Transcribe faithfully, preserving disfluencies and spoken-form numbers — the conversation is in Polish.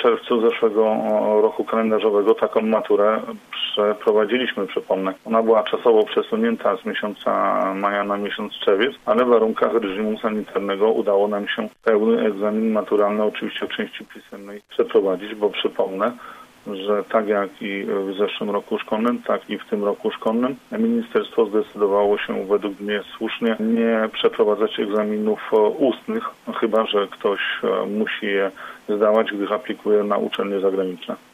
czerwcu zeszłego roku kalendarzowego taką maturę przeprowadziliśmy, przypomnę. Ona była czasowo przesunięta z miesiąca maja na miesiąc czerwiec, ale w warunkach reżimu sanitarnego udało nam się pełny egzamin maturalny, oczywiście w części pisemnej, przeprowadzić, bo przypomnę, że tak jak i w zeszłym roku szkolnym, tak i w tym roku szkolnym ministerstwo zdecydowało się według mnie słusznie nie przeprowadzać egzaminów ustnych, chyba że ktoś musi je zdawać, gdyż aplikuje na uczelnie zagraniczne.